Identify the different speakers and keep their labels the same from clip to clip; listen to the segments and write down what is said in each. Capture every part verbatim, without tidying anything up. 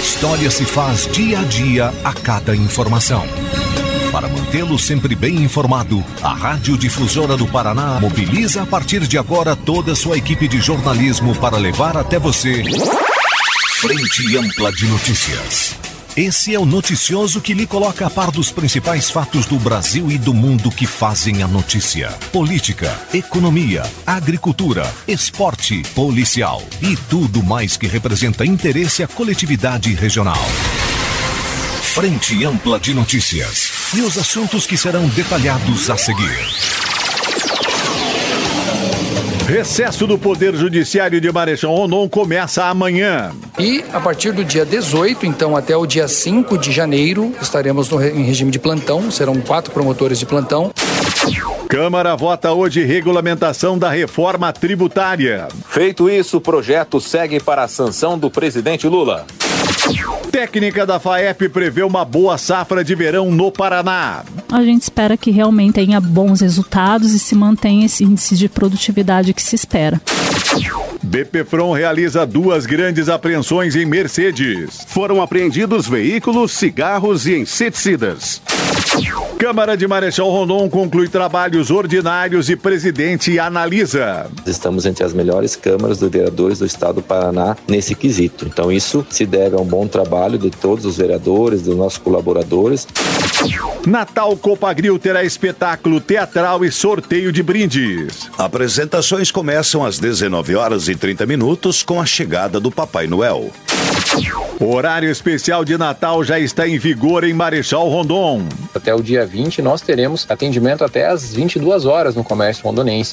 Speaker 1: história se faz dia a dia a cada informação. Para mantê-lo sempre bem informado, a Rádio Difusora do Paraná mobiliza a partir de agora toda a sua equipe de jornalismo para levar até você Frente Ampla de Notícias. Esse é o noticioso que lhe coloca a par dos principais fatos do Brasil e do mundo que fazem a notícia. Política, economia, agricultura, esporte, policial e tudo mais que representa interesse à coletividade regional. Frente Ampla de Notícias e os assuntos que serão detalhados a seguir.
Speaker 2: Recesso do Poder Judiciário de Marechal Rondon começa amanhã.
Speaker 3: E a partir do dia dezoito, então até o dia cinco de janeiro, estaremos no, em regime de plantão, serão quatro promotores de plantão.
Speaker 2: Câmara vota hoje regulamentação da reforma tributária.
Speaker 4: Feito isso, o projeto segue para a sanção do presidente Lula.
Speaker 2: Técnica da FAEP prevê uma boa safra de verão no Paraná.
Speaker 5: A gente espera que realmente tenha bons resultados e se mantenha esse índice de produtividade que se espera.
Speaker 2: BPFRON realiza duas grandes apreensões em Mercedes.
Speaker 6: Foram apreendidos veículos, cigarros e inseticidas.
Speaker 2: Câmara de Marechal Rondon conclui trabalhos ordinários e presidente analisa.
Speaker 7: Estamos entre as melhores câmaras de vereadores do estado do Paraná nesse quesito. Então isso se deve a um bom trabalho de todos os vereadores, dos nossos colaboradores.
Speaker 2: Natal Copagril terá espetáculo teatral e sorteio de brindes.
Speaker 8: Apresentações começam às dezenove horas e trinta minutos com a chegada do Papai Noel.
Speaker 2: O horário especial de Natal já está em vigor em Marechal Rondon.
Speaker 9: Até o dia vinte nós teremos atendimento até às vinte e duas horas no comércio rondonense.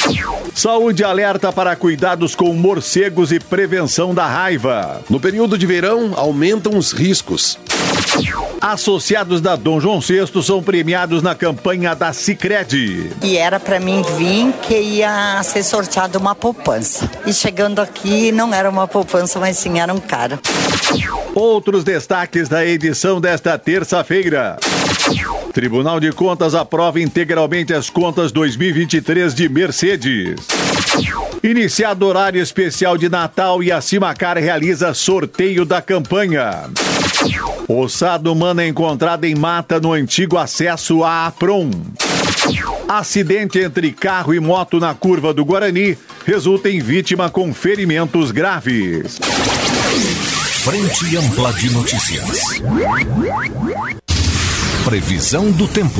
Speaker 2: Saúde alerta para cuidados com morcegos e prevenção da raiva.
Speaker 6: No período de verão, aumentam os riscos.
Speaker 2: Associados da Dom João sexto são premiados na campanha da Sicredi.
Speaker 10: E era para mim vir que ia ser sorteado uma poupança. E chegando aqui não era uma poupança, mas sim era um cara.
Speaker 2: Outros destaques da edição desta terça-feira. Tribunal de Contas aprova integralmente as contas dois mil e vinte e três de Mercedes. Iniciado horário especial de Natal e a Cimacar realiza sorteio da campanha. Ossada humana é encontrada em mata no antigo acesso à APROM. Acidente entre carro e moto na curva do Guarani resulta em vítima com ferimentos graves.
Speaker 1: Frente Ampla de Notícias. Previsão do tempo.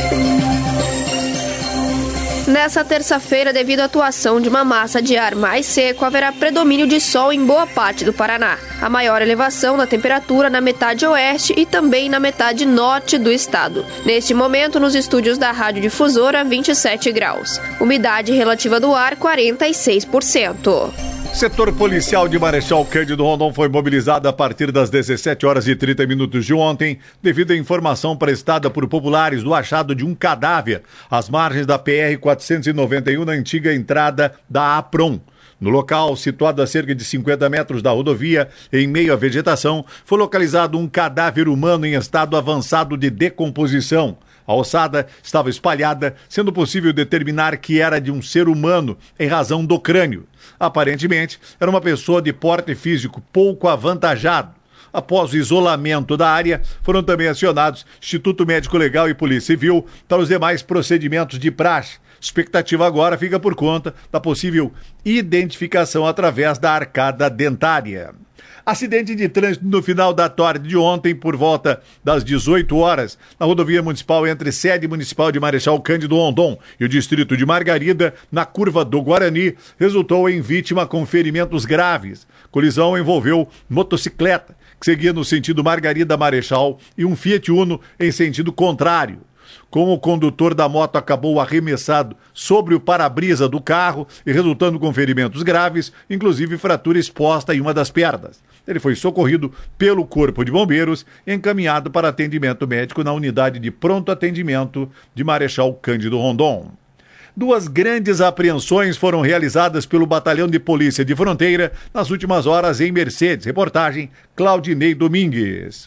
Speaker 11: Nessa terça-feira, devido à atuação de uma massa de ar mais seco, haverá predomínio de sol em boa parte do Paraná. A maior elevação da temperatura na metade oeste e também na metade norte do estado. Neste momento, nos estúdios da Rádio Difusora, vinte e sete graus. Umidade relativa do ar, quarenta e seis por cento.
Speaker 2: Setor policial de Marechal Cândido Rondon foi mobilizado a partir das dezessete horas e trinta minutos de ontem, devido à informação prestada por populares do achado de um cadáver às margens da P R quatrocentos e noventa e um, na antiga entrada da APROM. No local, situado a cerca de cinquenta metros da rodovia, em meio à vegetação, foi localizado um cadáver humano em estado avançado de decomposição. A ossada estava espalhada, sendo possível determinar que era de um ser humano em razão do crânio. Aparentemente, era uma pessoa de porte físico pouco avantajado. Após o isolamento da área, foram também acionados Instituto Médico Legal e Polícia Civil para os demais procedimentos de praxe. Expectativa agora fica por conta da possível identificação através da arcada dentária. Acidente de trânsito no final da tarde de ontem, por volta das dezoito horas, na rodovia municipal entre sede municipal de Marechal Cândido Rondon e o distrito de Margarida, na curva do Guarani, resultou em vítima com ferimentos graves. Colisão envolveu motocicleta, que seguia no sentido Margarida-Marechal, e um Fiat Uno em sentido contrário. Como o condutor da moto acabou arremessado sobre o para-brisa do carro e resultando com ferimentos graves, inclusive fratura exposta em uma das pernas. Ele foi socorrido pelo Corpo de Bombeiros e encaminhado para atendimento médico na unidade de pronto atendimento de Marechal Cândido Rondon. Duas grandes apreensões foram realizadas pelo Batalhão de Polícia de Fronteira nas últimas horas em Mercedes. Reportagem Claudinei Domingues.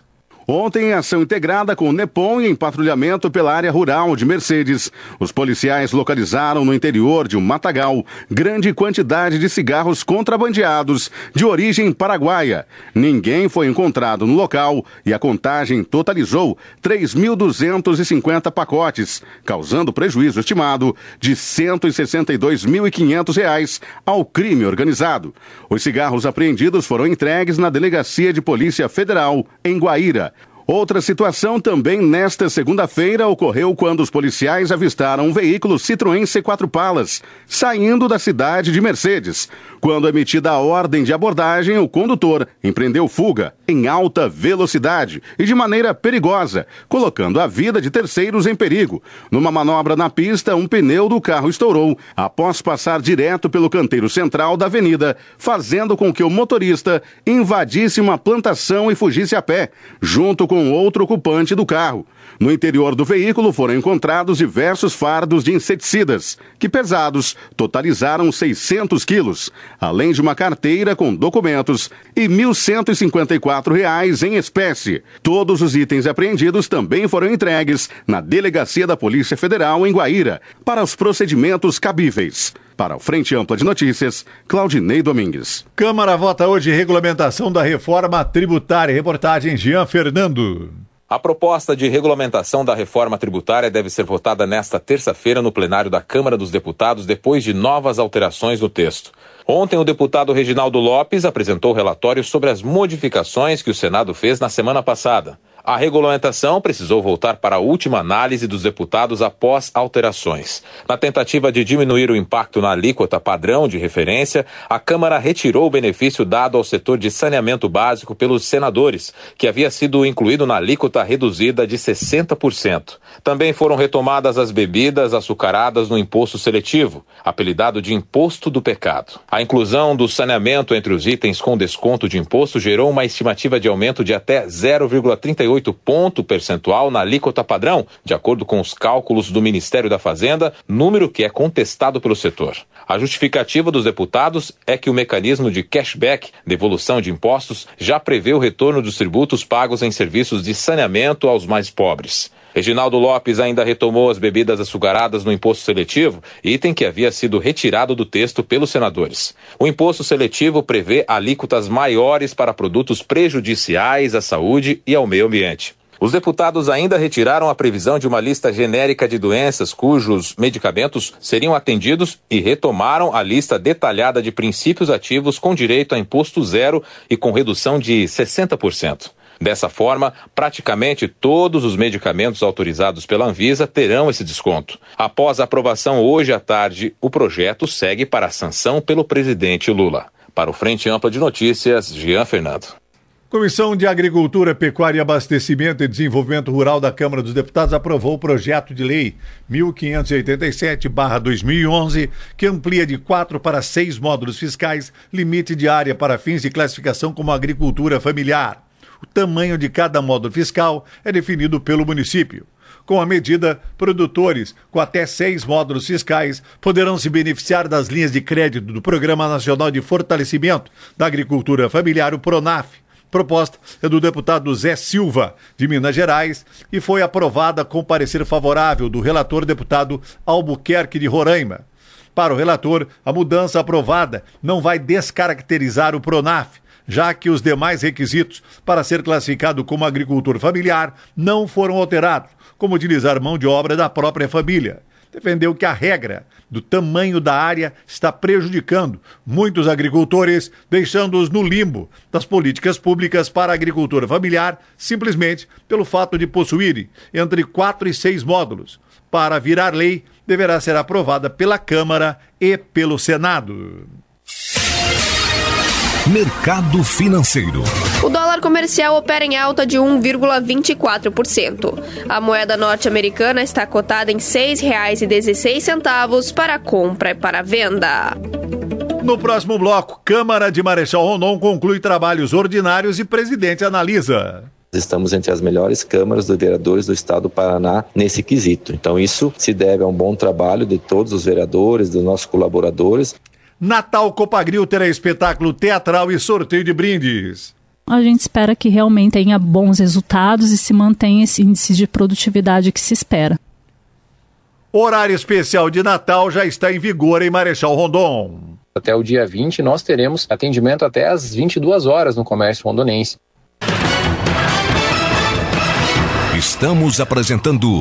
Speaker 6: Ontem, em ação integrada com o NEPOM e em patrulhamento pela área rural de Mercedes, os policiais localizaram no interior de um matagal grande quantidade de cigarros contrabandeados de origem paraguaia. Ninguém foi encontrado no local e a contagem totalizou três mil duzentos e cinquenta pacotes, causando prejuízo estimado de cento e sessenta e dois mil e quinhentos reais ao crime organizado. Os cigarros apreendidos foram entregues na Delegacia de Polícia Federal em Guaíra. Outra situação também nesta segunda-feira ocorreu quando os policiais avistaram um veículo Citroën C quatro Palas saindo da cidade de Mercedes. Quando emitida a ordem de abordagem, o condutor empreendeu fuga em alta velocidade e de maneira perigosa, colocando a vida de terceiros em perigo. Numa manobra na pista, um pneu do carro estourou após passar direto pelo canteiro central da avenida, fazendo com que o motorista invadisse uma plantação e fugisse a pé, junto com com outro ocupante do carro. No interior do veículo foram encontrados diversos fardos de inseticidas, que pesados totalizaram seiscentos quilos, além de uma carteira com documentos e mil cento e cinquenta e quatro reais em espécie. Todos os itens apreendidos também foram entregues na Delegacia da Polícia Federal em Guaíra para os procedimentos cabíveis. Para o Frente Ampla de Notícias, Claudinei Domingues.
Speaker 2: Câmara vota hoje regulamentação da reforma tributária. Reportagem Jean Fernando.
Speaker 4: A proposta de regulamentação da reforma tributária deve ser votada nesta terça-feira no plenário da Câmara dos Deputados, depois de novas alterações no texto. Ontem, o deputado Reginaldo Lopes apresentou o relatório sobre as modificações que o Senado fez na semana passada. A regulamentação precisou voltar para a última análise dos deputados após alterações. Na tentativa de diminuir o impacto na alíquota padrão de referência, a Câmara retirou o benefício dado ao setor de saneamento básico pelos senadores, que havia sido incluído na alíquota reduzida de sessenta por cento. Também foram retomadas as bebidas açucaradas no imposto seletivo, apelidado de imposto do pecado. A inclusão do saneamento entre os itens com desconto de imposto gerou uma estimativa de aumento de até zero vírgula trinta e oito ponto percentual na alíquota padrão, de acordo com os cálculos do Ministério da Fazenda, número que é contestado pelo setor. A justificativa dos deputados é que o mecanismo de cashback, devolução de impostos, já prevê o retorno dos tributos pagos em serviços de saneamento aos mais pobres. Reginaldo Lopes ainda retomou as bebidas açucaradas no imposto seletivo, item que havia sido retirado do texto pelos senadores. O imposto seletivo prevê alíquotas maiores para produtos prejudiciais à saúde e ao meio ambiente. Os deputados ainda retiraram a previsão de uma lista genérica de doenças cujos medicamentos seriam atendidos e retomaram a lista detalhada de princípios ativos com direito a imposto zero e com redução de sessenta por cento. Dessa forma, praticamente todos os medicamentos autorizados pela Anvisa terão esse desconto. Após a aprovação hoje à tarde, o projeto segue para a sanção pelo presidente Lula. Para o Frente Ampla de Notícias, Jean Fernando.
Speaker 2: Comissão de Agricultura, Pecuária, Abastecimento e Desenvolvimento Rural da Câmara dos Deputados aprovou o projeto de lei mil quinhentos e oitenta e sete barra dois mil e onze, que amplia de quatro para seis módulos fiscais, limite de área para fins de classificação como agricultura familiar. O tamanho de cada módulo fiscal é definido pelo município. Com a medida, produtores com até seis módulos fiscais poderão se beneficiar das linhas de crédito do Programa Nacional de Fortalecimento da Agricultura Familiar, o PRONAF. Proposta é do deputado Zé Silva, de Minas Gerais, e foi aprovada com parecer favorável do relator deputado Albuquerque de Roraima. Para o relator, a mudança aprovada não vai descaracterizar o PRONAF, já que os demais requisitos para ser classificado como agricultor familiar não foram alterados, como utilizar mão de obra da própria família. Defendeu que a regra do tamanho da área está prejudicando muitos agricultores, deixando-os no limbo das políticas públicas para a agricultura familiar, simplesmente pelo fato de possuírem entre quatro e seis módulos. Para virar lei, deverá ser aprovada pela Câmara e pelo Senado.
Speaker 1: Mercado financeiro.
Speaker 11: O dólar comercial opera em alta de um vírgula vinte e quatro por cento. A moeda norte-americana está cotada em seis reais e dezesseis centavos para compra e para venda.
Speaker 2: No próximo bloco, Câmara de Marechal Rondon conclui trabalhos ordinários e presidente analisa.
Speaker 7: Estamos entre as melhores câmaras de vereadores do estado do Paraná nesse quesito. Então isso se deve a um bom trabalho de todos os vereadores, dos nossos colaboradores.
Speaker 2: Natal Copagril terá espetáculo teatral e sorteio de brindes.
Speaker 5: A gente espera que realmente tenha bons resultados e se mantenha esse índice de produtividade que se espera.
Speaker 2: Horário especial de Natal já está em vigor em Marechal Rondon.
Speaker 9: Até o dia vinte nós teremos atendimento até às vinte e duas horas no comércio rondonense.
Speaker 1: Estamos apresentando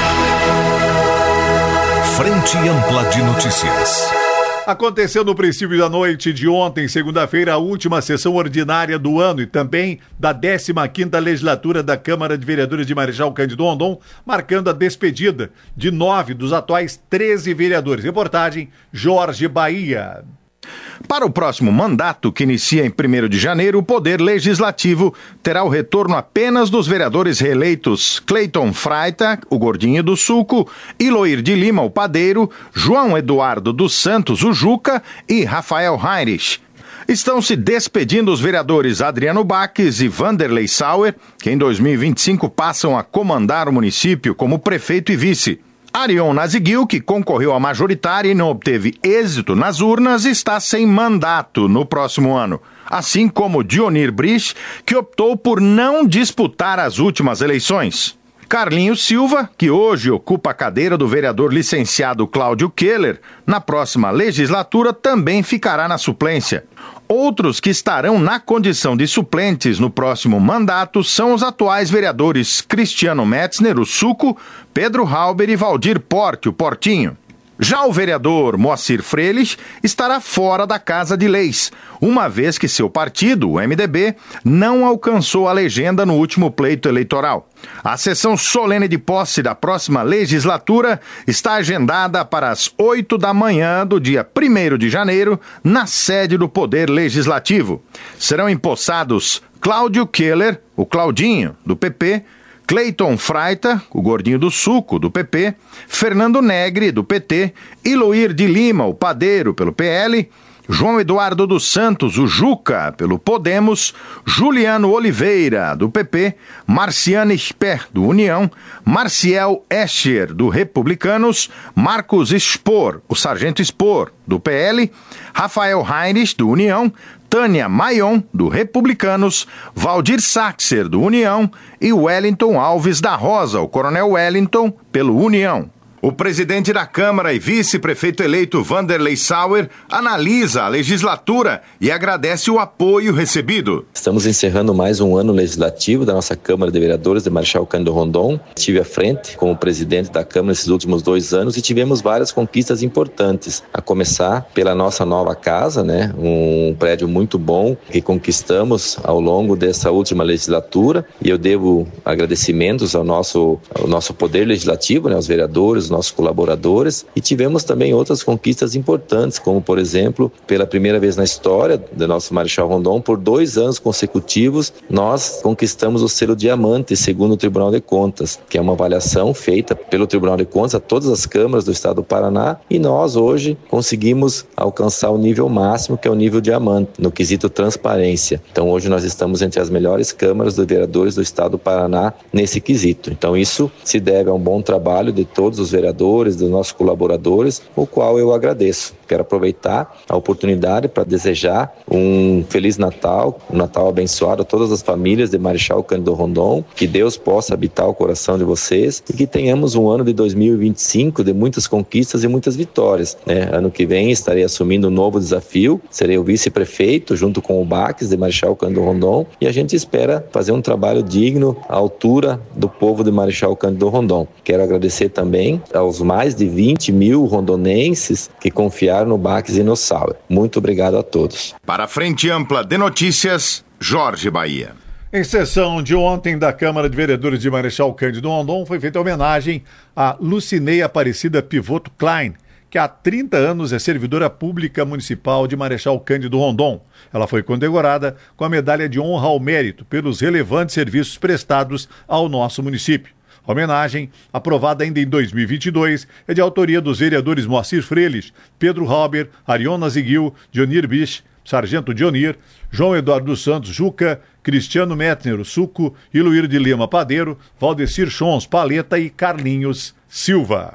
Speaker 1: Frente Ampla de Notícias.
Speaker 2: Aconteceu no princípio da noite de ontem, segunda-feira, a última sessão ordinária do ano e também da décima quinta legislatura da Câmara de Vereadores de Marechal Cândido Rondon, marcando a despedida de nove dos atuais treze vereadores. Reportagem Jorge Bahia.
Speaker 12: Para o próximo mandato, que inicia em primeiro de janeiro, o Poder Legislativo terá o retorno apenas dos vereadores reeleitos Cleiton Freita, o Gordinho do Suco, Iloir de Lima, o Padeiro, João Eduardo dos Santos, o Juca e Rafael Heinrich. Estão se despedindo os vereadores Adriano Baques e Vanderlei Sauer, que em dois mil e vinte e cinco passam a comandar o município como prefeito e vice. Arion Naziguil, que concorreu à majoritária e não obteve êxito nas urnas, está sem mandato no próximo ano. Assim como Dionir Brich, que optou por não disputar as últimas eleições. Carlinhos Silva, que hoje ocupa a cadeira do vereador licenciado Cláudio Keller, na próxima legislatura também ficará na suplência. Outros que estarão na condição de suplentes no próximo mandato são os atuais vereadores Cristiano Metzner, o Suco, Pedro Halber e Valdir Porte, o Portinho. Já o vereador Moacir Freires estará fora da Casa de Leis, uma vez que seu partido, o M D B, não alcançou a legenda no último pleito eleitoral. A sessão solene de posse da próxima legislatura está agendada para as oito da manhã do dia primeiro de janeiro, na sede do Poder Legislativo. Serão empossados Cláudio Keller, o Claudinho, do P P, Cleiton Freita, o Gordinho do Suco, do P P, Fernando Negri, do P T, Iloir de Lima, o Padeiro, pelo P L, João Eduardo dos Santos, o Juca, pelo Podemos, Juliano Oliveira, do P P, Marciane Sper, do União, Marciel Escher, do Republicanos, Marcos Spor, o Sargento Spor, do P L, Rafael Heinrich, do União, Tânia Maion, do Republicanos, Valdir Saxer, do União, e Wellington Alves da Rosa, o Coronel Wellington, pelo União. O presidente da Câmara e vice-prefeito eleito Vanderlei Sauer analisa a legislatura e agradece o apoio recebido.
Speaker 7: Estamos encerrando mais um ano legislativo da nossa Câmara de Vereadores de Marechal Cândido Rondon. Estive à frente como presidente da Câmara nesses últimos dois anos e tivemos várias conquistas importantes, a começar pela nossa nova casa, né? Um prédio muito bom que conquistamos ao longo dessa última legislatura, e eu devo agradecimentos ao nosso, ao nosso poder legislativo, né? Aos vereadores, nossos colaboradores, e tivemos também outras conquistas importantes, como por exemplo, pela primeira vez na história do nosso Marechal Rondon, por dois anos consecutivos, nós conquistamos o selo diamante segundo o Tribunal de Contas, que é uma avaliação feita pelo Tribunal de Contas a todas as câmaras do estado do Paraná, e nós hoje conseguimos alcançar o nível máximo, que é o nível diamante, no quesito transparência. Então hoje nós estamos entre as melhores câmaras de vereadores do estado do Paraná nesse quesito. Então isso se deve a um bom trabalho de todos os vereadores, dos nossos colaboradores, o qual eu agradeço. Quero aproveitar a oportunidade para desejar um Feliz Natal, um Natal abençoado a todas as famílias de Marechal Cândido Rondon, que Deus possa habitar o coração de vocês e que tenhamos um ano de dois mil e vinte e cinco de muitas conquistas e muitas vitórias, né? Ano que vem estarei assumindo um novo desafio, serei o vice-prefeito junto com o Baques de Marechal Cândido Rondon, e a gente espera fazer um trabalho digno à altura do povo de Marechal Cândido Rondon. Quero agradecer também aos mais de vinte mil rondonenses que confiaram no Baques e no Sauer. Muito obrigado a todos.
Speaker 12: Para a Frente Ampla de Notícias, Jorge Bahia.
Speaker 2: Em sessão de ontem da Câmara de Vereadores de Marechal Cândido Rondon foi feita homenagem a Lucinei Aparecida Pivoto Klein, que há trinta anos é servidora pública municipal de Marechal Cândido Rondon. Ela foi condecorada com a medalha de honra ao mérito pelos relevantes serviços prestados ao nosso município. A homenagem, aprovada ainda em dois mil e vinte e dois, é de autoria dos vereadores Moacir Freires, Pedro Halber, Arion Naziguil, Dionir Brich, Sargento Dionir, João Eduardo dos Santos Juca, Cristiano Metzner Suco, Iluir de Lima Padeiro, Valdecir Chons Paleta e Carlinhos Silva.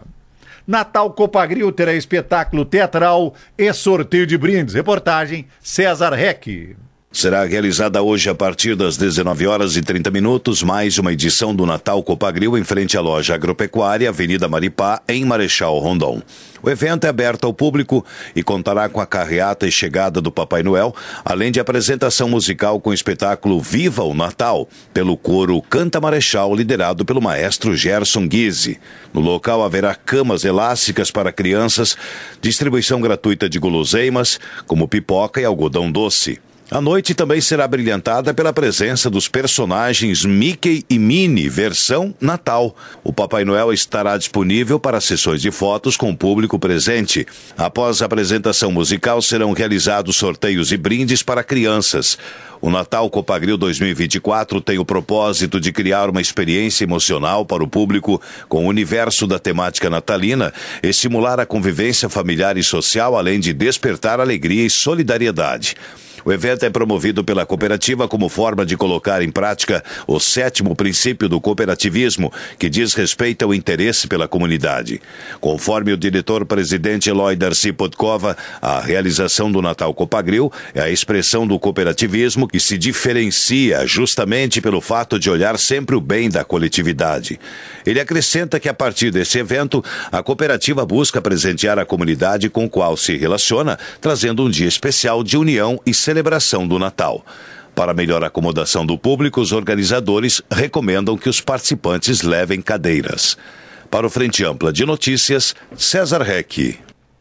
Speaker 2: Natal Copagril terá espetáculo teatral e sorteio de brindes. Reportagem César Reck.
Speaker 8: Será realizada hoje a partir das dezenove horas e trinta minutos mais uma edição do Natal Copagril em frente à loja agropecuária Avenida Maripá, em Marechal Rondon. O evento é aberto ao público e contará com a carreata e chegada do Papai Noel, além de apresentação musical com o espetáculo Viva o Natal, pelo coro Canta Marechal, liderado pelo maestro Gerson Guise. No local haverá camas elásticas para crianças, distribuição gratuita de guloseimas, como pipoca e algodão doce. A noite também será brilhantada pela presença dos personagens Mickey e Minnie, versão Natal. O Papai Noel estará disponível para sessões de fotos com o público presente. Após a apresentação musical, serão realizados sorteios e brindes para crianças. O Natal Copagril dois mil e vinte e quatro tem o propósito de criar uma experiência emocional para o público com o universo da temática natalina, estimular a convivência familiar e social, além de despertar alegria e solidariedade. O evento é promovido pela cooperativa como forma de colocar em prática o sétimo princípio do cooperativismo, que diz respeito ao interesse pela comunidade. Conforme o diretor-presidente Eloy Darcy Podkova, a realização do Natal Copagril é a expressão do cooperativismo que se diferencia justamente pelo fato de olhar sempre o bem da coletividade. Ele acrescenta que a partir desse evento, a cooperativa busca presentear a comunidade com a qual se relaciona, trazendo um dia especial de união e celebração do Natal. Para melhor acomodação do público, os organizadores recomendam que os participantes levem cadeiras. Para o Frente Ampla de Notícias, César Reck.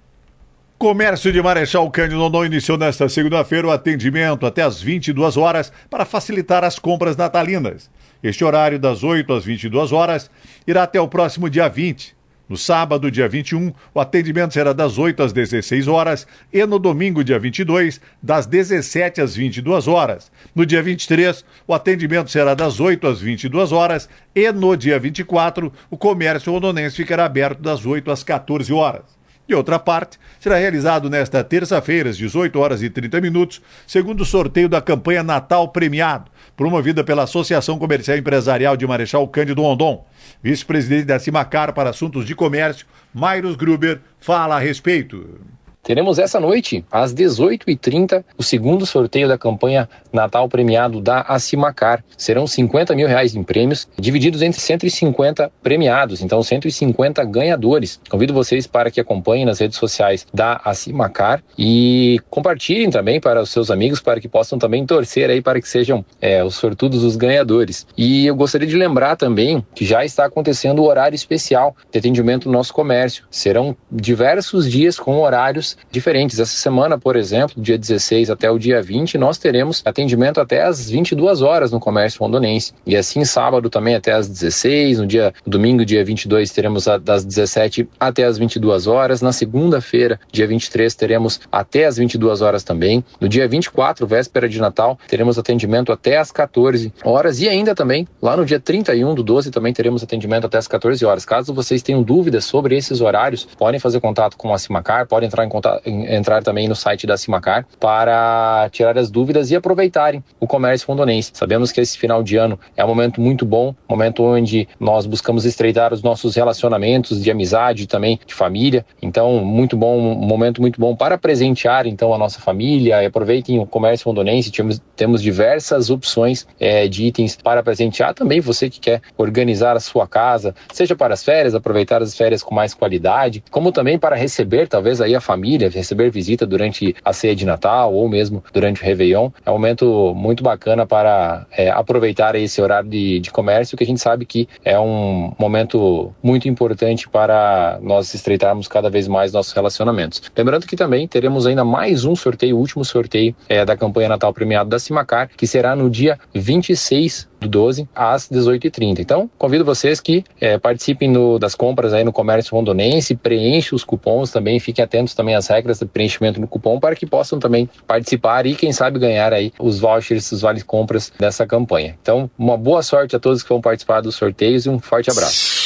Speaker 2: Comércio de Marechal Cândido Rondon iniciou nesta segunda-feira o atendimento até às vinte e duas horas para facilitar as compras natalinas. Este horário, das oito às vinte e duas horas, irá até o próximo dia vinte. No sábado, dia vinte e um, o atendimento será das oito às dezesseis horas e no domingo, dia vinte e dois, das dezessete às vinte e duas horas. No dia vinte e três, o atendimento será das oito às vinte e duas horas e no dia vinte e quatro, o comércio rondonense ficará aberto das oito às quatorze horas. De outra parte, será realizado nesta terça-feira, às dezoito horas e trinta minutos, segundo o sorteio da campanha Natal Premiado, promovida pela Associação Comercial e Empresarial de Marechal Cândido Rondon. Vice-presidente da Simacar para Assuntos de Comércio, Mairos Gruber, fala a respeito.
Speaker 9: Teremos essa noite, às dezoito e trinta, o segundo sorteio da campanha Natal Premiado da Acimacar. Serão cinquenta mil reais em prêmios, divididos entre cento e cinquenta premiados, então cento e cinquenta ganhadores. Convido vocês para que acompanhem nas redes sociais da Acimacar e compartilhem também para os seus amigos, para que possam também torcer aí para que sejam é, os sortudos os ganhadores. E eu gostaria de lembrar também que já está acontecendo o horário especial de atendimento no nosso comércio. Serão diversos dias com horários diferentes. Essa semana, por exemplo, do dia dezesseis até o dia vinte, nós teremos atendimento até às vinte e duas horas no comércio rondonense. E assim, sábado também até às dezesseis, no dia no domingo, dia vinte e dois, teremos a, das dezessete até às vinte e duas horas. Na segunda-feira, dia vinte e três, teremos até às vinte e duas horas também. No dia vinte e quatro, véspera de Natal, teremos atendimento até às quatorze horas. E ainda também, lá no dia trinta e um do doze, também teremos atendimento até às quatorze horas. Caso vocês tenham dúvidas sobre esses horários, podem fazer contato com a Simacar, podem entrar em contato entrar também no site da Simacar para tirar as dúvidas e aproveitarem o comércio rondonense. Sabemos que esse final de ano é um momento muito bom, momento onde nós buscamos estreitar os nossos relacionamentos de amizade, também de família. Então, muito bom, um momento muito bom para presentear então a nossa família. E aproveitem o comércio rondonense, temos, temos diversas opções é, de itens para presentear. Também você que quer organizar a sua casa, seja para as férias, aproveitar as férias com mais qualidade, como também para receber talvez aí a família, receber visita durante a ceia de Natal ou mesmo durante o Réveillon. É um momento muito bacana para é, aproveitar esse horário de, de comércio, que a gente sabe que é um momento muito importante para nós estreitarmos cada vez mais nossos relacionamentos. Lembrando que também teremos ainda mais um sorteio, o último sorteio é, da campanha Natal Premiado da Simacar, que será no dia vinte e seis do doze às dezoito e trinta. Então, convido vocês que é, participem no, das compras aí no comércio rondonense, preenchem os cupons também, fiquem atentos também às regras de preenchimento no cupom para que possam também participar e, quem sabe, ganhar aí os vouchers, os vales compras dessa campanha. Então, uma boa sorte a todos que vão participar dos sorteios e um forte abraço.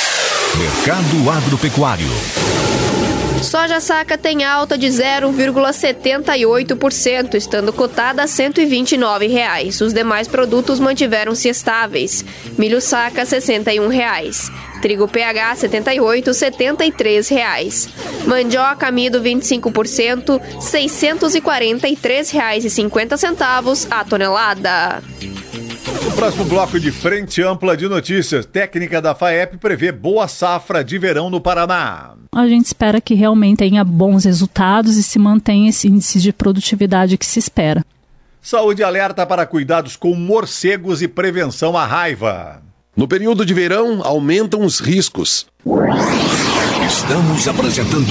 Speaker 1: Mercado Agropecuário.
Speaker 11: Soja saca tem alta de zero vírgula setenta e oito por cento, estando cotada a cento e vinte e nove reais. Os demais produtos mantiveram-se estáveis. Milho saca, sessenta e um reais. Trigo P H setenta e oito, setenta e três reais. Mandioca amido vinte e cinco por cento, seiscentos e quarenta e três reais e cinquenta centavos a tonelada.
Speaker 2: No próximo bloco de Frente Ampla de Notícias, técnica da FAEP prevê boa safra de verão no Paraná.
Speaker 5: A gente espera que realmente tenha bons resultados e se mantenha esse índice de produtividade que se espera.
Speaker 2: Saúde alerta para cuidados com morcegos e prevenção à raiva.
Speaker 13: No período de verão, aumentam os riscos.
Speaker 1: Estamos apresentando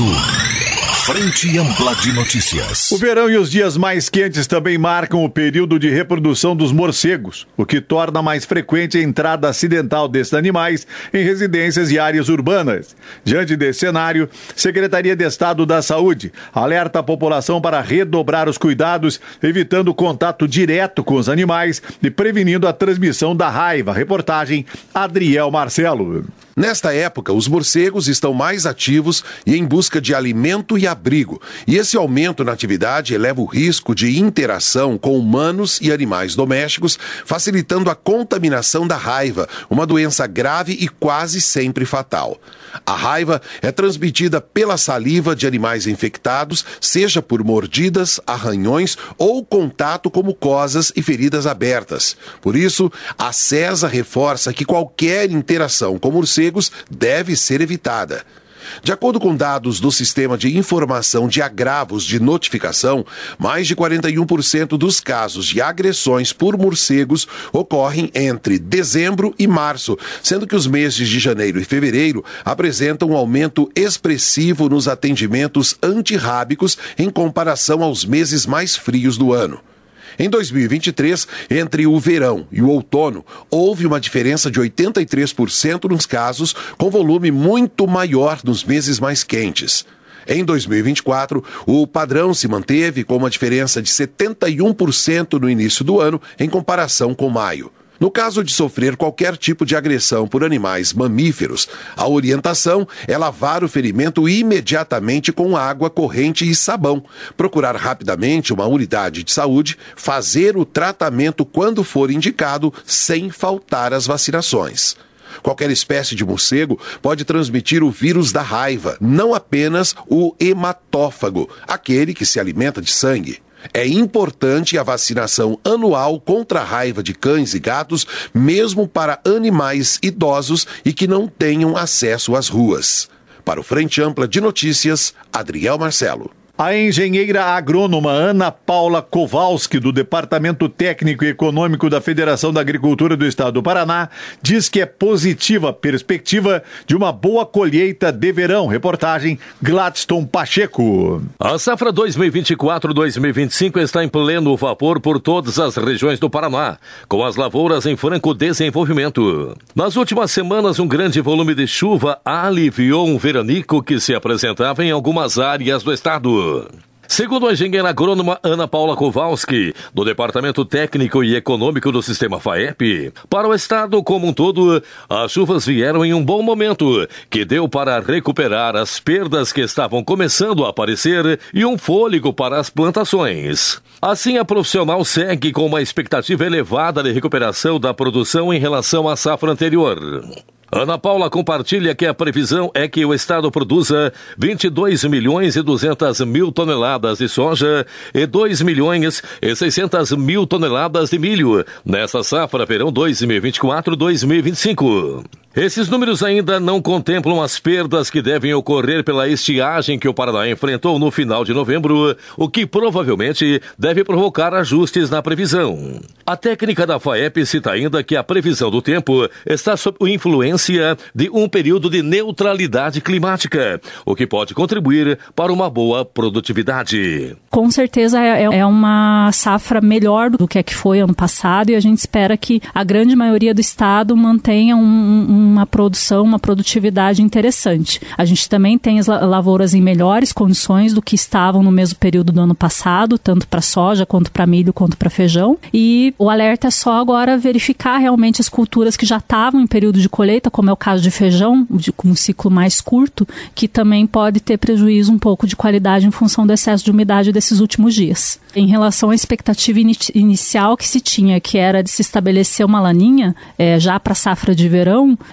Speaker 1: Frente Ampla de Notícias.
Speaker 2: O verão e os dias mais quentes também marcam o período de reprodução dos morcegos, o que torna mais frequente a entrada acidental desses animais em residências e áreas urbanas. Diante desse cenário, Secretaria de Estado da Saúde alerta a população para redobrar os cuidados, evitando contato direto com os animais e prevenindo a transmissão da raiva. Reportagem Adriel Marcelo.
Speaker 13: Nesta época, os morcegos estão mais ativos e em busca de alimento e abrigo. E esse aumento na atividade eleva o risco de interação com humanos e animais domésticos, facilitando a contaminação da raiva, uma doença grave e quase sempre fatal. A raiva é transmitida pela saliva de animais infectados, seja por mordidas, arranhões ou contato com mucosas e feridas abertas. Por isso, a CESA reforça que qualquer interação com morcegos deve ser evitada. De acordo com dados do Sistema de Informação de Agravos de Notificação, mais de quarenta e um por cento dos casos de agressões por morcegos ocorrem entre dezembro e março, sendo que os meses de janeiro e fevereiro apresentam um aumento expressivo nos atendimentos antirrábicos em comparação aos meses mais frios do ano. Em dois mil e vinte e três, entre o verão e o outono, houve uma diferença de oitenta e três por cento nos casos, com volume muito maior nos meses mais quentes. Em dois mil e vinte e quatro, o padrão se manteve com uma diferença de setenta e um por cento no início do ano, em comparação com maio. No caso de sofrer qualquer tipo de agressão por animais mamíferos, a orientação é lavar o ferimento imediatamente com água corrente e sabão, procurar rapidamente uma unidade de saúde, fazer o tratamento quando for indicado, sem faltar às vacinações. Qualquer espécie de morcego pode transmitir o vírus da raiva, não apenas o hematófago, aquele que se alimenta de sangue. É importante a vacinação anual contra a raiva de cães e gatos, mesmo para animais idosos e que não tenham acesso às ruas. Para o Frente Ampla de Notícias, Adriel Marcelo.
Speaker 2: A engenheira agrônoma Ana Paula Kowalski, do Departamento Técnico e Econômico da Federação da Agricultura do Estado do Paraná, diz que é positiva a perspectiva de uma boa colheita de verão. Reportagem Gladstone Pacheco.
Speaker 14: A safra dois mil e vinte e quatro dois mil e vinte e cinco está em pleno vapor por todas as regiões do Paraná, com as lavouras em franco desenvolvimento. Nas últimas semanas, um grande volume de chuva aliviou um veranico que se apresentava em algumas áreas do estado. Segundo a engenheira agrônoma Ana Paula Kowalski, do Departamento Técnico e Econômico do Sistema FAEP, para o estado como um todo, as chuvas vieram em um bom momento, que deu para recuperar as perdas que estavam começando a aparecer e um fôlego para as plantações. Assim, a profissional segue com uma expectativa elevada de recuperação da produção em relação à safra anterior. Ana Paula compartilha que a previsão é que o estado produza vinte e dois milhões e duzentas mil toneladas de soja e dois milhões e seiscentas mil toneladas de milho nessa safra verão dois mil e vinte e quatro dois mil e vinte e cinco. Esses números ainda não contemplam as perdas que devem ocorrer pela estiagem que o Paraná enfrentou no final de novembro, o que provavelmente deve provocar ajustes na previsão. A técnica da FAEP cita ainda que a previsão do tempo está sob influência de um período de neutralidade climática, o que pode contribuir para uma boa produtividade.
Speaker 5: Com certeza é, é uma safra melhor do que a que foi ano passado e a gente espera que a grande maioria do estado mantenha um, um uma produção, uma produtividade interessante. A gente também tem as lavouras em melhores condições do que estavam no mesmo período do ano passado, tanto para soja, quanto para milho, quanto para feijão. E o alerta é só agora verificar realmente as culturas que já estavam em período de colheita, como é o caso de feijão, de, com um ciclo mais curto, que também pode ter prejuízo um pouco de qualidade em função do excesso de umidade desses últimos dias. Em relação à expectativa in- inicial que se tinha, que era de se estabelecer uma laninha, é, já para a safra de verão,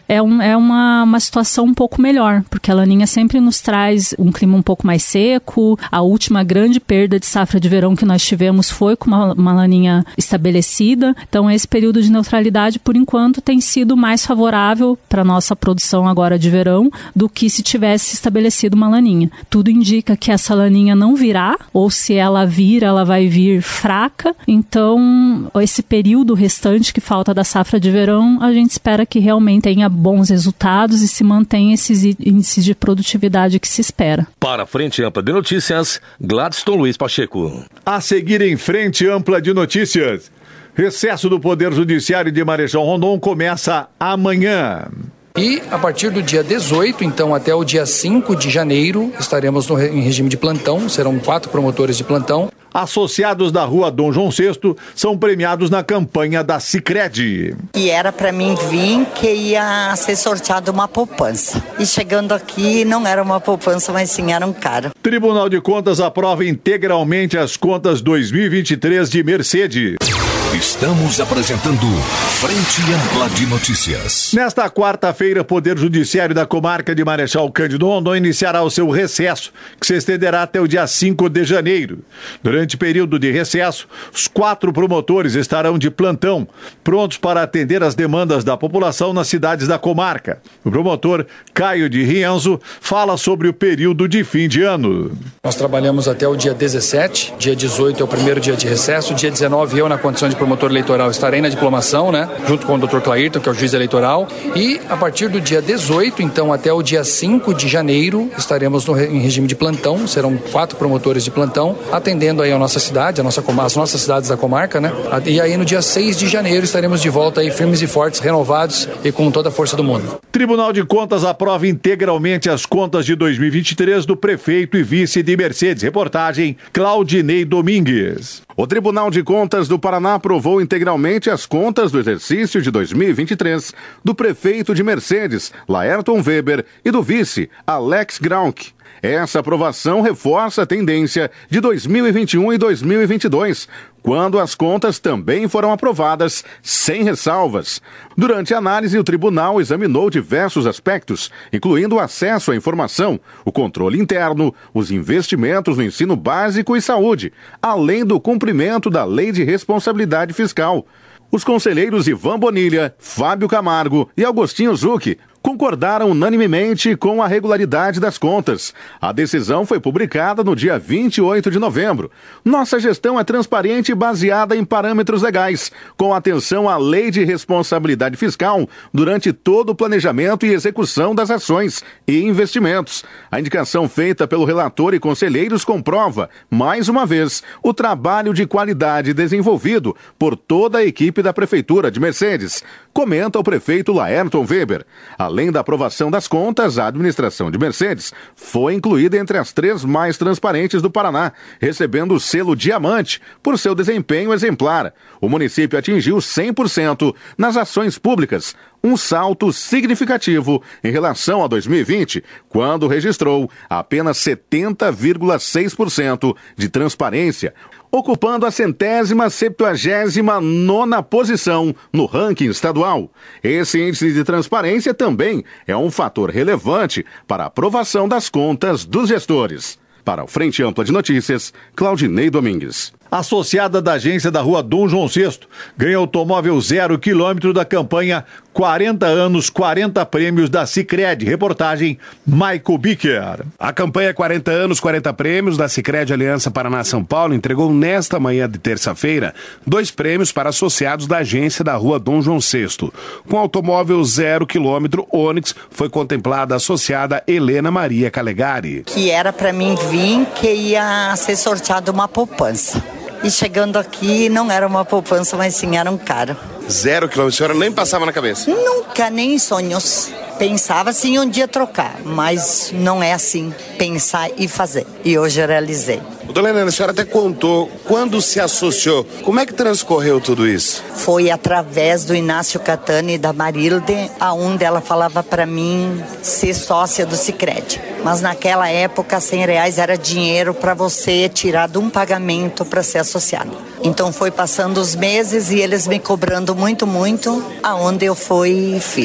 Speaker 5: é, um, é uma, uma situação um pouco melhor, porque a Laninha sempre nos traz um clima um pouco mais seco. A última grande perda de safra de verão que nós tivemos foi com uma, uma Laninha estabelecida. Então, esse período de neutralidade, por enquanto, tem sido mais favorável para a nossa produção agora de verão do que se tivesse estabelecido uma Laninha. Tudo indica que essa Laninha não virá, ou se ela vir, ela vai vir fraca. Então, esse período restante que falta da safra de verão, a gente espera que realmente tenha bons resultados e se mantenha esses índices de produtividade que se espera.
Speaker 14: Para a Frente Ampla de Notícias, Gladstone Luiz Pacheco.
Speaker 2: A seguir em Frente Ampla de Notícias, recesso do Poder Judiciário de Marechal Rondon começa amanhã.
Speaker 3: E a partir do dia dezoito, então até o dia cinco de janeiro, estaremos no, em regime de plantão, serão quatro promotores de plantão.
Speaker 2: Associados da Rua Dom João sexto são premiados na campanha da Sicredi.
Speaker 10: E era para mim vir que ia ser sorteado uma poupança. E chegando aqui não era uma poupança, mas sim era um caro.
Speaker 2: Tribunal de Contas aprova integralmente as contas dois mil e vinte e três de Mercedes.
Speaker 1: Estamos apresentando Frente Ampla de Notícias.
Speaker 2: Nesta quarta-feira, o Poder Judiciário da Comarca de Marechal Cândido Rondon iniciará o seu recesso, que se estenderá até o dia cinco de janeiro. Durante o período de recesso, os quatro promotores estarão de plantão, prontos para atender as demandas da população nas cidades da comarca. O promotor Caio de Rienzo fala sobre o período de fim de ano.
Speaker 3: Nós trabalhamos até o dia dezessete, dia dezoito é o primeiro dia de recesso, dia dezenove eu, na condição de promotor eleitoral, estarei na diplomação, né, junto com o doutor Clairton, que é o juiz eleitoral, e a partir do dia dezoito, então até o dia cinco de janeiro, estaremos no, em regime de plantão, serão quatro promotores de plantão, atendendo aí a nossa cidade, a nossa, as nossas cidades da comarca, né, e aí no dia seis de janeiro estaremos de volta aí firmes e fortes, renovados e com toda a força do mundo.
Speaker 2: Tribunal de Contas aprova integralmente as contas de dois mil e vinte e três do prefeito e vice de Mercedes. Reportagem Claudinei Domingues.
Speaker 6: O Tribunal de Contas do Paraná aprovou integralmente as contas do exercício de dois mil e vinte e três do prefeito de Mercedes, Laerton Weber, e do vice, Alex Graunk. Essa aprovação reforça a tendência de dois mil e vinte e um e dois mil e vinte e dois, quando as contas também foram aprovadas sem ressalvas. Durante a análise, o tribunal examinou diversos aspectos, incluindo o acesso à informação, o controle interno, os investimentos no ensino básico e saúde, além do cumprimento da Lei de Responsabilidade Fiscal. Os conselheiros Ivan Bonilha, Fábio Camargo e Agostinho Zucchi concordaram unanimemente com a regularidade das contas. A decisão foi publicada no dia vinte e oito de novembro. Nossa gestão é transparente e baseada em parâmetros legais, com atenção à Lei de Responsabilidade Fiscal durante todo o planejamento e execução das ações e investimentos. A indicação feita pelo relator e conselheiros comprova, mais uma vez, o trabalho de qualidade desenvolvido por toda a equipe da Prefeitura de Mercedes, comenta o prefeito Laerton Weber. Além da aprovação das contas, a administração de Mercedes foi incluída entre as três mais transparentes do Paraná, recebendo o selo Diamante por seu desempenho exemplar. O município atingiu cem por cento nas ações públicas, um salto significativo em relação a dois mil e vinte, quando registrou apenas setenta vírgula seis por cento de transparência, ocupando a centésima septuagésima nona posição no ranking estadual. Esse índice de transparência também é um fator relevante para a aprovação das contas dos gestores. Para o Frente Ampla de Notícias, Claudinei Domingues.
Speaker 2: Associada da agência da Rua Dom João sexto, ganha automóvel zero quilômetro da campanha quarenta anos, quarenta prêmios da Sicredi. Reportagem Michael Bicker.
Speaker 15: A campanha quarenta anos, quarenta prêmios da Sicredi Aliança Paraná-São Paulo entregou nesta manhã de terça-feira dois prêmios para associados da agência da Rua Dom João sexto. Com automóvel zero quilômetro Onix foi contemplada a associada Helena Maria Calegari.
Speaker 10: Que era para mim vir que ia ser sorteado uma poupança. E chegando aqui não era uma poupança, mas sim era um caro.
Speaker 16: Zero quilômetro, a senhora nem passava na cabeça?
Speaker 10: Nunca, nem em sonhos. Pensava assim um dia trocar, mas não é assim, pensar e fazer. E hoje eu realizei.
Speaker 16: Dona Helena, a senhora até contou quando se associou. Como é que transcorreu tudo isso?
Speaker 10: Foi através do Inácio Catani e da Marilde, aonde ela falava para mim ser sócia do Sicredi. Mas naquela época, cem reais era dinheiro para você tirar de um pagamento para ser associado. Então foi passando os meses e eles me cobrando muito, muito, aonde eu fui e fiz.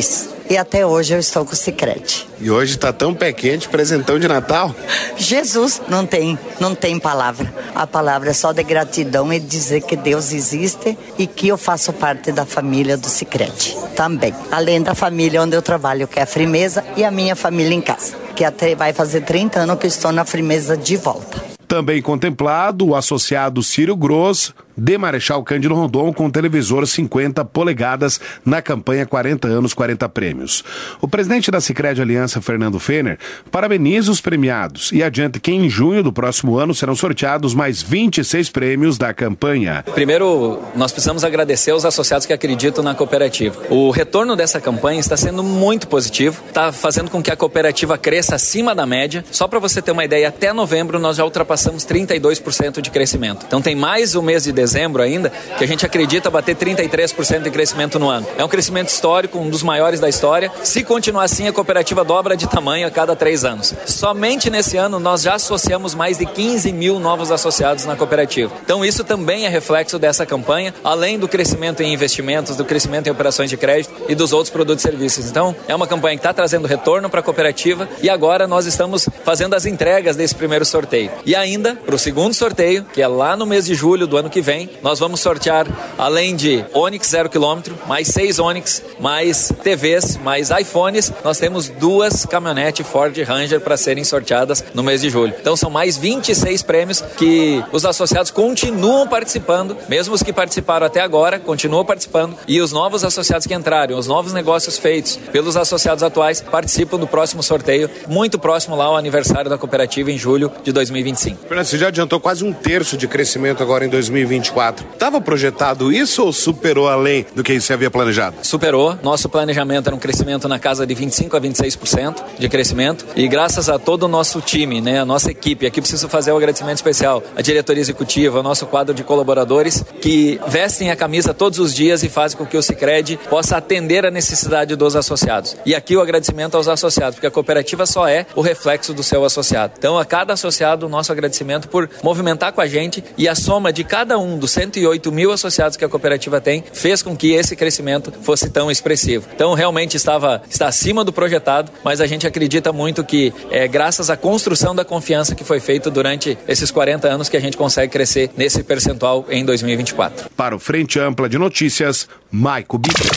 Speaker 10: e até hoje eu estou com o Sicredi.
Speaker 16: E hoje tá tão pé quente, presentão de Natal?
Speaker 10: Jesus, não tem, não tem palavra. A palavra é só de gratidão e dizer que Deus existe e que eu faço parte da família do Sicredi também. Além da família onde eu trabalho, que é a Frimeza, e a minha família em casa, que até vai fazer trinta anos que eu estou na Frimeza de volta.
Speaker 15: Também contemplado o associado Círio Gross, de Marechal Cândido Rondon, com televisor cinquenta polegadas na campanha quarenta anos, quarenta prêmios. O presidente da Sicredi Aliança, Fernando Fener, parabeniza os premiados e adianta que em junho do próximo ano serão sorteados mais vinte e seis prêmios da campanha.
Speaker 17: Primeiro, nós precisamos agradecer aos associados que acreditam na cooperativa. O retorno dessa campanha está sendo muito positivo, está fazendo com que a cooperativa cresça acima da média. Só para você ter uma ideia, até novembro nós já ultrapassamos trinta e dois por cento de crescimento. Então tem mais um mês de dezembro dezembro ainda, que a gente acredita bater trinta e três por cento de crescimento no ano. É um crescimento histórico, um dos maiores da história. Se continuar assim, a cooperativa dobra de tamanho a cada três anos. Somente nesse ano, nós já associamos mais de quinze mil novos associados na cooperativa. Então, isso também é reflexo dessa campanha, além do crescimento em investimentos, do crescimento em operações de crédito e dos outros produtos e serviços. Então, é uma campanha que está trazendo retorno para a cooperativa e agora nós estamos fazendo as entregas desse primeiro sorteio. E ainda, para o segundo sorteio, que é lá no mês de julho do ano que vem, nós vamos sortear, além de Onix zero quilômetro, mais seis Onix, mais T Vs, mais iPhones, nós temos duas caminhonetes Ford Ranger para serem sorteadas no mês de julho. Então são mais vinte e seis prêmios que os associados continuam participando, mesmo os que participaram até agora, continuam participando, e os novos associados que entraram, os novos negócios feitos pelos associados atuais, participam do próximo sorteio, muito próximo lá ao aniversário da cooperativa em julho de dois mil e vinte e cinco.
Speaker 16: Fernando, você já adiantou quase um terço de crescimento agora em dois mil e vinte e quatro. Estava projetado isso ou superou além do que você havia planejado?
Speaker 17: Superou. Nosso planejamento era um crescimento na casa de vinte e cinco a vinte e seis por cento de crescimento e graças a todo o nosso time, né, a nossa equipe, aqui preciso fazer um agradecimento especial à diretoria executiva, ao nosso quadro de colaboradores que vestem a camisa todos os dias e fazem com que o Sicredi possa atender a necessidade dos associados. E aqui o agradecimento aos associados, porque a cooperativa só é o reflexo do seu associado. Então a cada associado o nosso agradecimento por movimentar com a gente e a soma de cada um dos cento e oito mil associados que a cooperativa tem fez com que esse crescimento fosse tão expressivo. Então realmente estava está acima do projetado, mas a gente acredita muito que é graças à construção da confiança que foi feita durante esses quarenta anos que a gente consegue crescer nesse percentual em dois mil e vinte e quatro.
Speaker 15: Para o Frente Ampla de Notícias, Maico Bitter.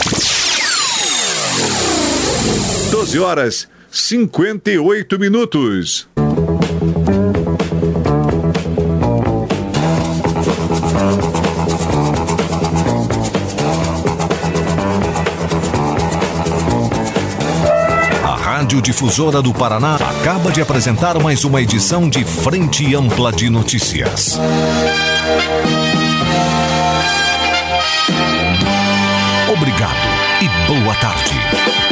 Speaker 2: doze horas cinquenta e oito minutos.
Speaker 1: Radiodifusora do Paraná acaba de apresentar mais uma edição de Frente Ampla de Notícias. Obrigado e boa tarde.